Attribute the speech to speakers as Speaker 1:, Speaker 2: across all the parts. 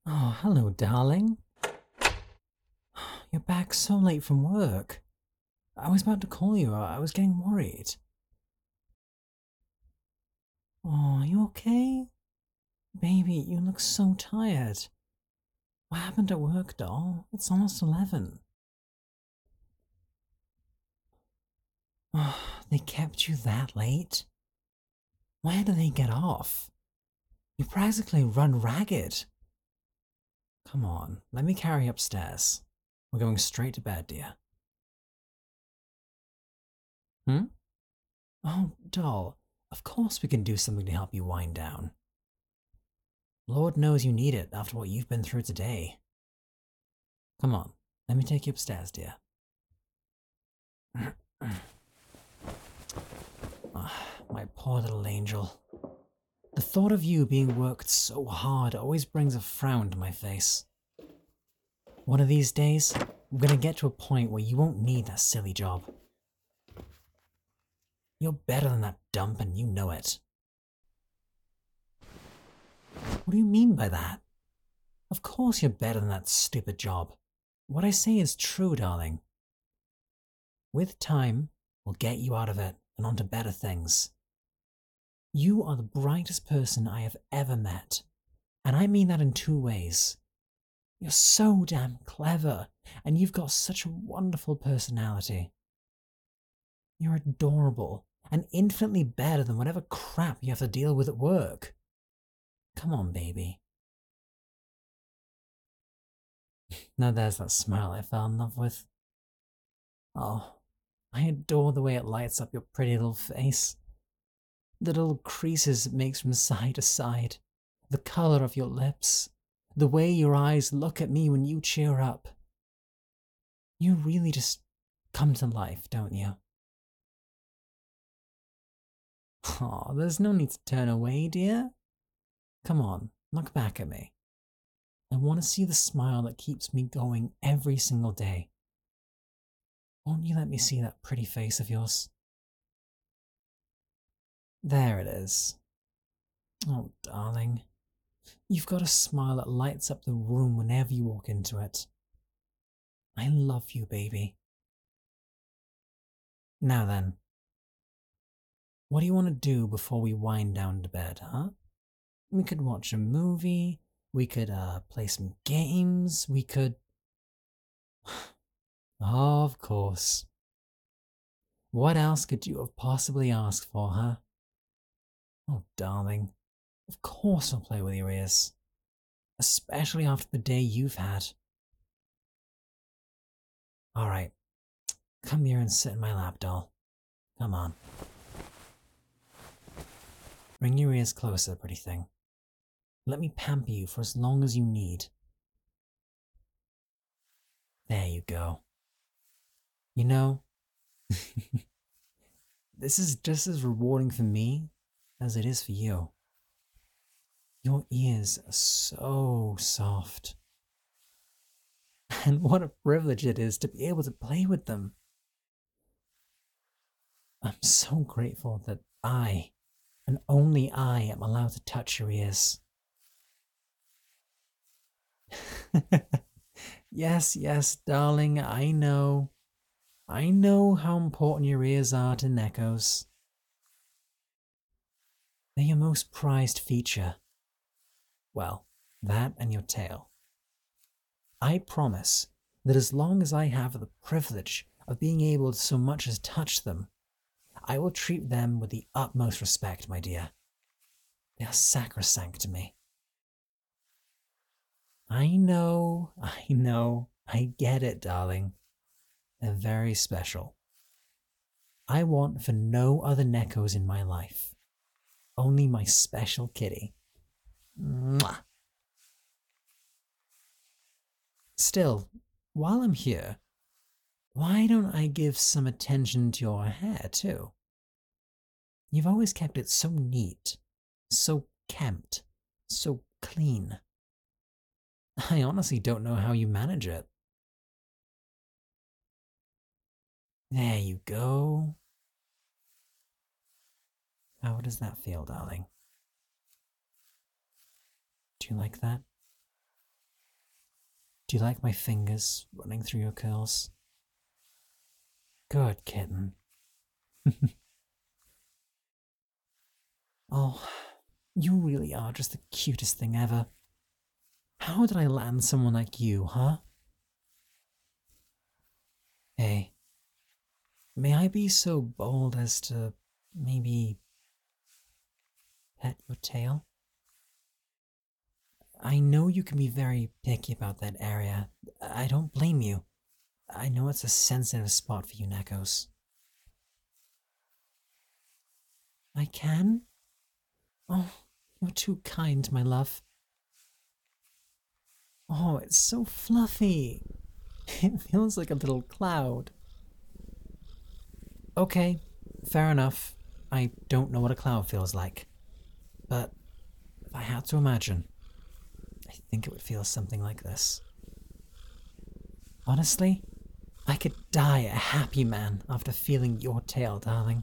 Speaker 1: Oh, hello, darling. You're back so late from work. I was about to call you. I was getting worried. Oh, you okay? Baby, you look so tired. What happened at work, doll? It's almost 11. Oh, they kept you that late? Where do they get off? You practically run ragged. Come on, let me carry you upstairs. We're going straight to bed, dear. Hmm? Oh, doll, of course we can do something to help you wind down. Lord knows you need it after what you've been through today. Come on, let me take you upstairs, dear. My poor little angel. The thought of you being worked so hard always brings a frown to my face. One of these days, we're gonna get to a point where you won't need that silly job. You're better than that dump and you know it. What do you mean by that? Of course you're better than that stupid job. What I say is true, darling. With time, we'll get you out of it and onto better things. You are the brightest person I have ever met, and I mean that in two ways. You're so damn clever, and you've got such a wonderful personality. You're adorable, and infinitely better than whatever crap you have to deal with at work. Come on, baby. Now there's that smile I fell in love with. Oh, I adore the way it lights up your pretty little face. The little creases it makes from side to side, the colour of your lips, the way your eyes look at me when you cheer up. You really just come to life, don't you? Aw, there's no need to turn away, dear. Come on, look back at me. I want to see the smile that keeps me going every single day. Won't you let me see that pretty face of yours? There it is. Oh, darling. You've got a smile that lights up the room whenever you walk into it. I love you, baby. Now then, what do you want to do before we wind down to bed, huh? We could watch a movie, we could play some games, we could... Oh, of course. What else could you have possibly asked for, huh? Oh, darling, of course I'll play with your ears. Especially after the day you've had. Alright, come here and sit in my lap, doll. Come on. Bring your ears closer, pretty thing. Let me pamper you for as long as you need. There you go. You know, this is just as rewarding for me as it is for you. Your ears are so soft. And what a privilege it is to be able to play with them. I'm so grateful that I, and only I, am allowed to touch your ears. Yes, yes, darling, I know. I know how important your ears are to Neko's. They're your most prized feature. Well, that and your tail. I promise that as long as I have the privilege of being able to so much as touch them, I will treat them with the utmost respect, my dear. They are sacrosanct to me. I get it, darling. They're very special. I want for no other Nekos in my life. Only my special kitty. Mwah. Still, while I'm here, why don't I give some attention to your hair too? You've always kept it so neat, so kempt, so clean. I honestly don't know how you manage it. There you go. How does that feel, darling? Do you like that? Do you like my fingers running through your curls? Good kitten. Oh, you really are just the cutest thing ever. How did I land someone like you, huh? Hey, may I be so bold as to maybe pet your tail? I know you can be very picky about that area. I don't blame you. I know it's a sensitive spot for you, Nekos. I can? Oh, you're too kind, my love. Oh, it's so fluffy. It feels like a little cloud. Okay, fair enough. I don't know what a cloud feels like. But if I had to imagine, I think it would feel something like this. Honestly, I could die a happy man after feeling your tail, darling.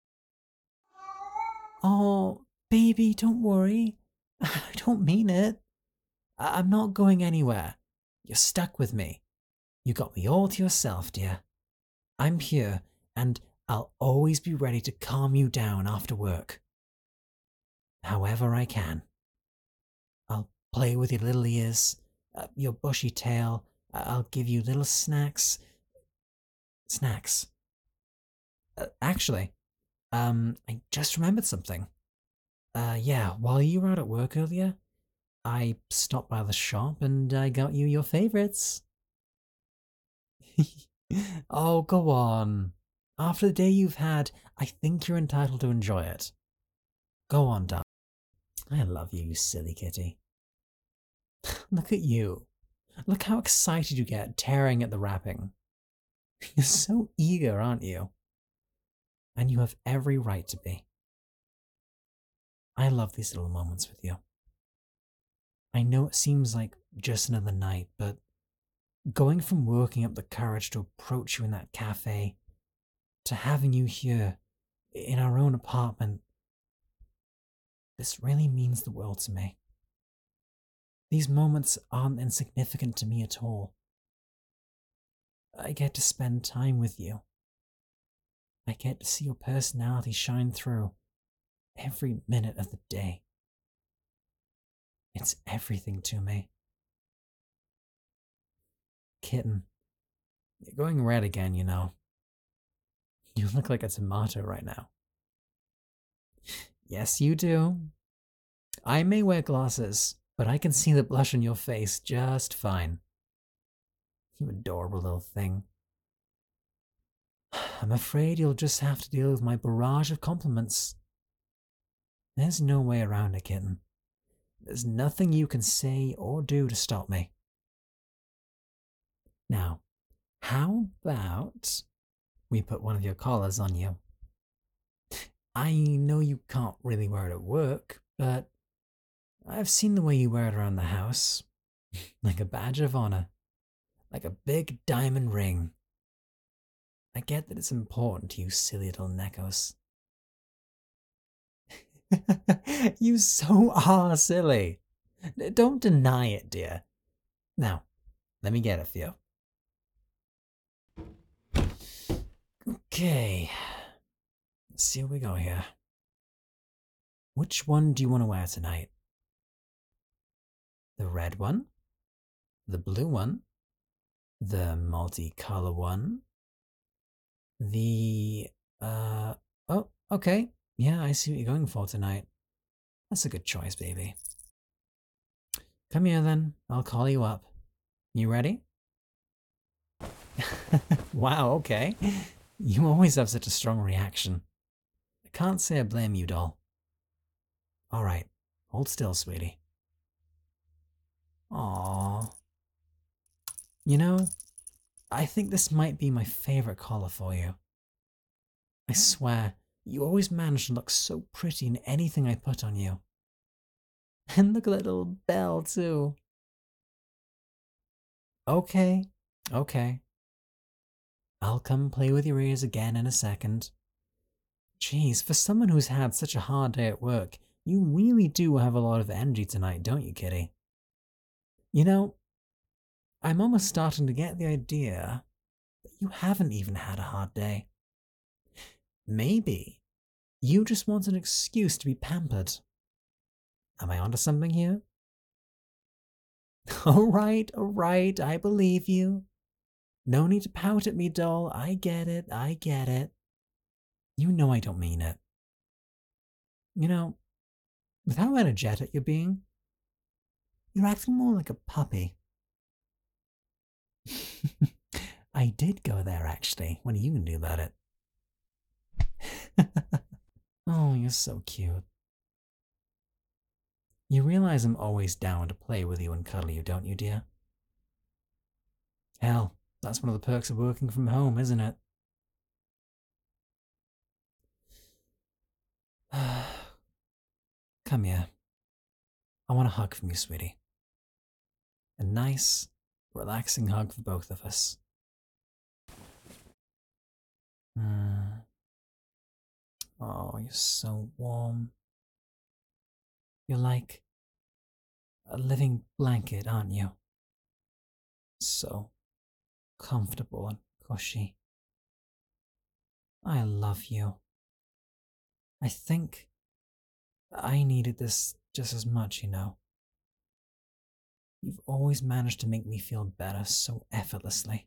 Speaker 1: Oh, baby, don't worry. I don't mean it. I'm not going anywhere. You're stuck with me. You got me all to yourself, dear. I'm here, and I'll always be ready to calm you down after work. However I can. I'll play with your little ears, your bushy tail. I'll give you little snacks. Snacks. Actually, I just remembered something. Yeah, while you were out at work earlier, I stopped by the shop and I got you your favorites. Oh, go on. After the day you've had, I think you're entitled to enjoy it. Go on, darling. I love you, you silly kitty. Look at you. Look how excited you get tearing at the wrapping. You're so eager, aren't you? And you have every right to be. I love these little moments with you. I know it seems like just another night, but going from working up the courage to approach you in that cafe, to having you here, in our own apartment, this really means the world to me. These moments aren't insignificant to me at all. I get to spend time with you. I get to see your personality shine through every minute of the day. It's everything to me. Kitten, you're going red again, you know. You look like a tomato right now. Yes, you do. I may wear glasses, but I can see the blush on your face just fine. You adorable little thing. I'm afraid you'll just have to deal with my barrage of compliments. There's no way around it, kitten. There's nothing you can say or do to stop me. Now, how about we put one of your collars on you? I know you can't really wear it at work, but I've seen the way you wear it around the house. Like a badge of honor. Like a big diamond ring. I get that it's important to you silly little Nekos. You so are silly. Don't deny it, dear. Now, let me get it for you. Okay. Let's see what we got here. Which one do you want to wear tonight? The red one? The blue one? The multicolor one? The, oh, okay. Yeah, I see what you're going for tonight. That's a good choice, baby. Come here then, I'll call you up. You ready? Wow, okay. You always have such a strong reaction. I can't say I blame you, doll. Alright, hold still, sweetie. Aww. You know, I think this might be my favorite collar for you. I swear, you always manage to look so pretty in anything I put on you. And look at that little bell, too. Okay, okay. I'll come play with your ears again in a second. Jeez, for someone who's had such a hard day at work, you really do have a lot of energy tonight, don't you, kitty? You know, I'm almost starting to get the idea that you haven't even had a hard day. Maybe you just want an excuse to be pampered. Am I onto something here? Alright, I believe you. No need to pout at me, doll. I get it. You know I don't mean it. You know, with how energetic you're being, you're acting more like a puppy. I did go there, actually. What are you gonna do about it? Oh, you're so cute. You realize I'm always down to play with you and cuddle you, don't you, dear? Hell, that's one of the perks of working from home, isn't it? Come here. I want a hug from you, sweetie. A nice, relaxing hug for both of us. Mm. Oh, you're so warm. You're like a living blanket, aren't you? So comfortable and cushy. I love you. I think I needed this just as much, you know. You've always managed to make me feel better so effortlessly.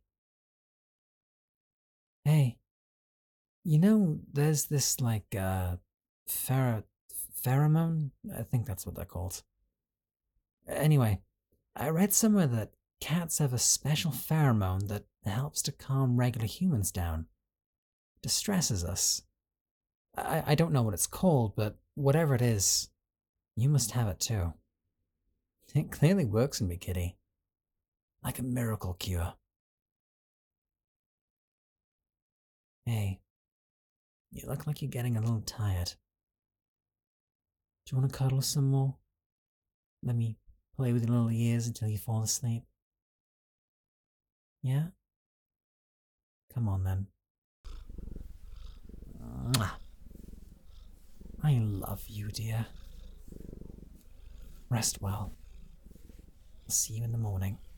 Speaker 1: Hey, you know, there's this like phara- pheromone? I think that's what they're called. Anyway, I read somewhere that cats have a special pheromone that helps to calm regular humans down. Distresses us. I don't know what it's called, but whatever it is, you must have it too. It clearly works on me, kitty. Like a miracle cure. Hey, you look like you're getting a little tired. Do you want to cuddle some more? Let me play with your little ears until you fall asleep. Yeah? Come on then. Mwah. I love you, dear. Rest well. I'll see you in the morning.